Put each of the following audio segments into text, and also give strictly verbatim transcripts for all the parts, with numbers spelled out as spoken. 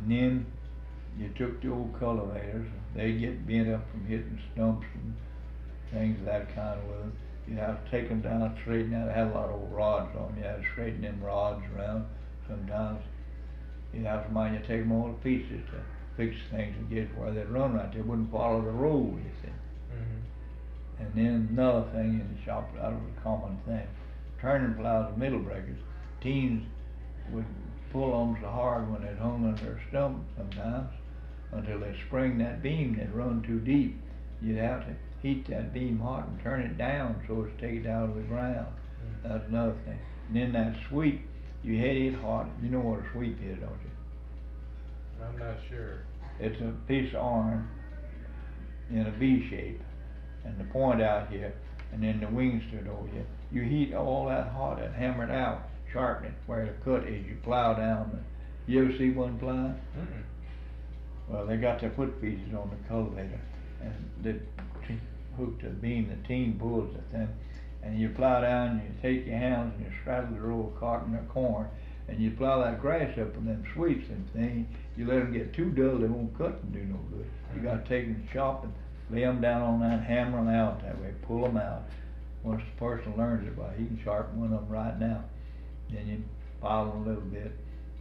And then you took the old cultivators, they get bent up from hitting stumps and things of that kind with them. You have to take them down, straighten out, had a lot of old rods on them, you had to straighten them rods around sometimes. You have somebody to take them all to pieces to fix things and get where they'd run right, they wouldn't follow the road, you see. Mm-hmm. And then another thing in the shop, that was a common thing, turning plows and middle breakers, teams would pull on so hard when they'd hung on their stump sometimes, until they spring that beam, they'd run too deep. You'd have to heat that beam hot and turn it down so as to take it out of the ground. Mm-hmm. That's another thing. And then that sweep, you hit it hot. You know what a sweep is, don't you? I'm not sure. It's a piece of iron in a V shape, and the point out here, and then the wing stood over here. You heat all that hot and hammer it out, sharpen it where the cut is. You plow down. The, you ever see one plow? Mm-mm. Well, they got their foot pieces on the cultivator, and they hooked a beam, the team pulls the thing, and you plow down, and you take your hands and you straddle the row of cotton or corn, and you plow that grass up in them sweeps and things. You let them get too dull, they won't cut and do no good. You got to take them to the shop and lay them down on that, hammer them out that way, pull them out. Once the person learns it, well, he can sharpen one of them right now. Then you file them a little bit.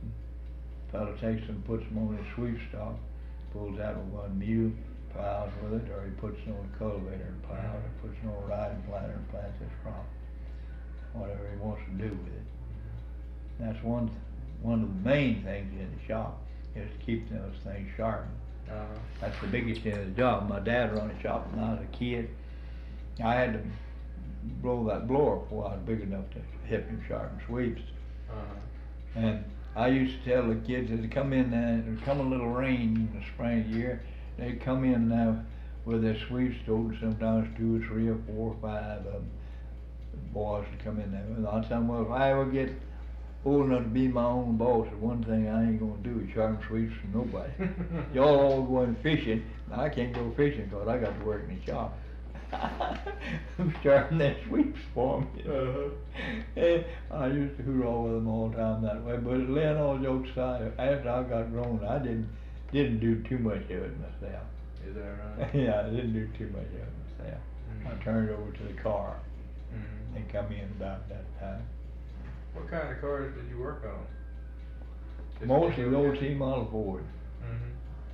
Fellow takes them, puts them on his sweep stock, pulls out with one mule, plows with it, or he puts it on a cultivator and plows, or puts it on a riding planter and plants his crop. Whatever he wants to do with it. That's one one of the main things in the shop, is to keep those things sharpened. Uh-huh. That's the biggest thing of the job. My dad run a shop when I was a kid. I had to blow that blower before I was big enough to help him sharpen sweeps. Uh-huh. And I used to tell the kids that come in there, it would come a little rain in the spring of the year, they'd come in now with their sweeps toted, sometimes two or three or four or five of them. The boys would come in there, and I'd tell them, well, if I ever get old enough to be my own boss, the one thing I ain't gonna do is sharpen sweeps from nobody. Y'all all going fishing, I can't go fishing because I got to work in the shop. Sharpen their sweeps for me. Uh-huh. And I used to hoot all with them all the time that way. But laying all jokes aside, after I got grown, I didn't didn't do too much of it myself. Is that right? Yeah, I didn't do too much of it myself. Mm-hmm. I turned it over to the car. Mm-hmm. They come in about that time. What kind of cars did you work on? Just Mostly the old T model Ford. Mm-hmm.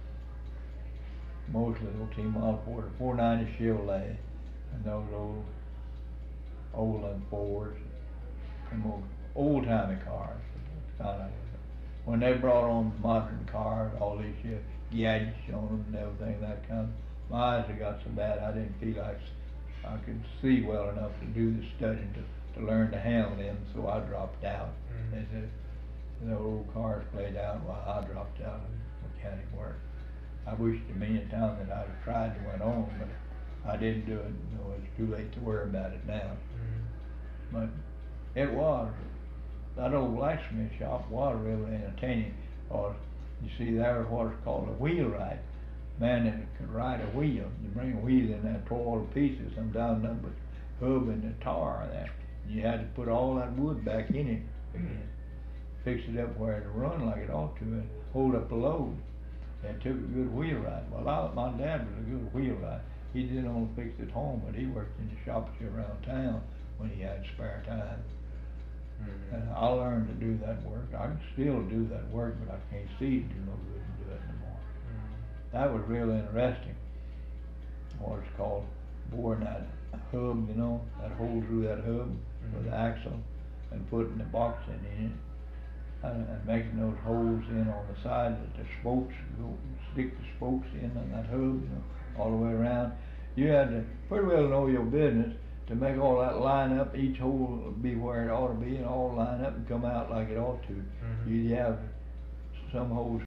Mostly old T model Ford, a four ninety Chevrolet, and those old Olin Fords, and old old timey cars. Kind of, when they brought on modern cars, all these uh, gadgets on them and everything, that kind of, my eyes had got so bad I didn't feel like I could see well enough to do the studying to, to learn to handle them, so I dropped out. Mm-hmm. They said, the old cars played out while I dropped out of mechanic work. I wished a million times that I'd have tried to went on, but I didn't do it. You know, it's too late to worry about it now. Mm-hmm. But it was, that old blacksmith shop was really entertaining, because you see there was what is called a wheelwright. Man that could ride a wheel. You bring a wheel in there, tore all the pieces, sometimes number hub and the tar there. You had to put all that wood back in it again. Fix it up where it'd run like it ought to and hold up the load. It took a good wheelwright. Well, I, my dad was a good wheelwright. He didn't only fix it at home, but he worked in the shops here around town when he had spare time. Mm-hmm. And I learned to do that work. I can still do that work, but I can't see it do no good and do it anymore. Mm-hmm. That was real interesting. What it's called, boring that hub, you know, that hole through that hub mm-hmm. with the axle, and putting the box in it. And, and making those holes in on the side that the spokes go, stick the spokes in on that hub, you know, all the way around. You had to pretty well know your business to make all that line up. Each hole be where it ought to be, and all line up and come out like it ought to. Mm-hmm. You'd have some holes